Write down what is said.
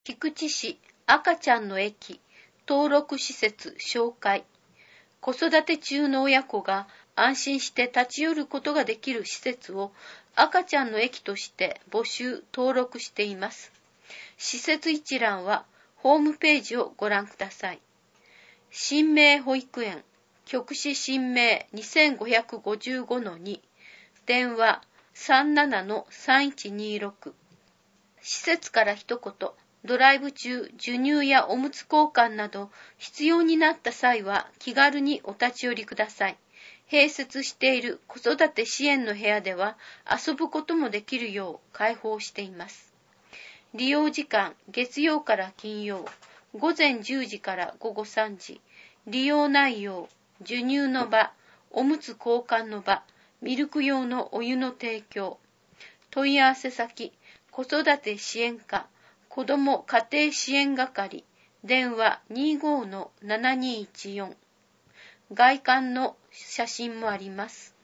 菊池市赤ちゃんの駅登録施設紹介。子育て中の親子が安心して立ち寄ることができる施設を赤ちゃんの駅として募集・登録しています。施設一覧はホームページをご覧ください。新明保育園、局市新明 2555-2、電話 37-3126。施設から一言、ドライブ中、授乳やおむつ交換など必要になった際は気軽にお立ち寄りください。併設している子育て支援の部屋では遊ぶこともできるよう開放しています。利用時間、月曜から金曜、午前10時から午後3時。利用内容、授乳の場、おむつ交換の場、ミルク用のお湯の提供。問い合わせ先、子育て支援課、子ども家庭支援係、電話 25-7214。外観の写真もあります。